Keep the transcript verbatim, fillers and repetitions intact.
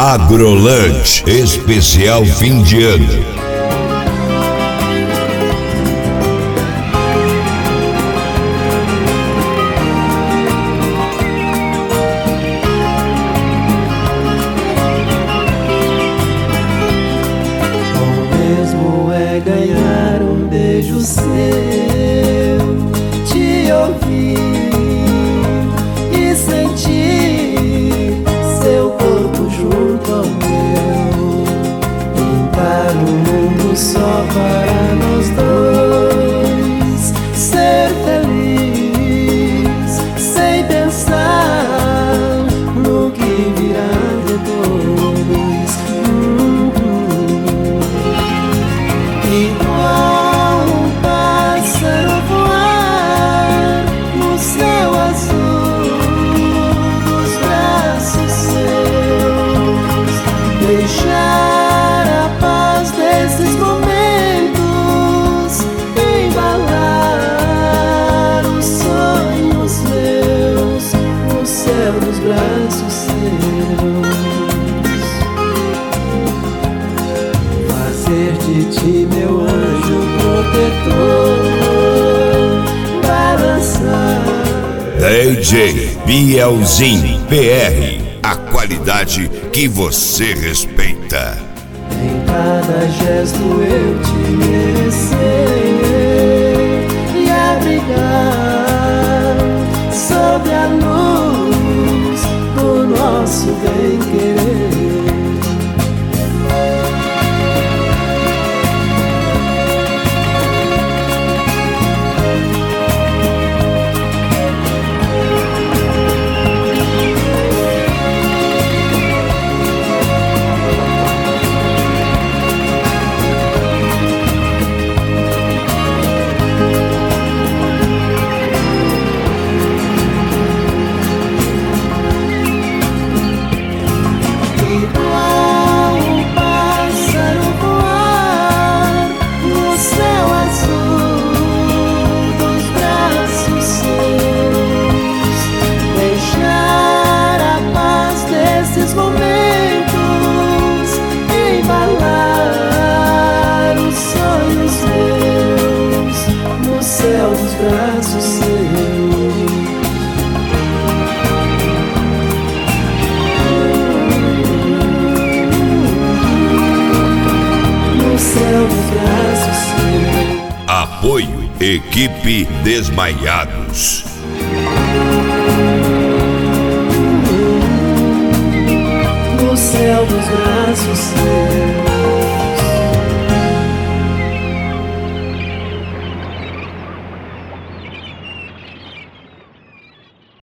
Agrolunch especial fim de ano. Ganhar um beijo seu, te ouvir e sentir seu corpo junto ao meu. Pintar um mundo só para nós dois, ser feliz sem pensar no que virá depois. Igual um pássaro voar no céu azul dos braços seus, deixar a paz desses momentos, embalar os sonhos meus no céu dos braços seus. Fazer de ti meu anjo protetor, balançar. D J Bielzinho P R, a qualidade que você respeita. Em cada gesto eu te merecer e abrigar sob a luz do nosso bem-querer. Braços seus, no céu dos braços seus. Apoio Equipe Desmaiados. No céu dos braços seus.